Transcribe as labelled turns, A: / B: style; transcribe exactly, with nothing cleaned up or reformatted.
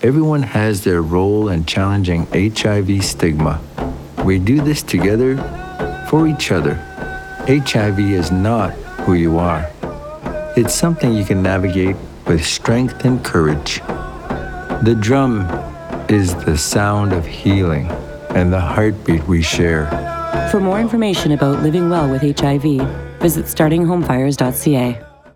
A: Everyone has their role in challenging H I V stigma. We do this together for each other. H I V is not who you are. It's something you can navigate with strength and courage. The drum is the sound of healing and the heartbeat we share.
B: For more information about living well with H I V, visit starting home fires dot c a.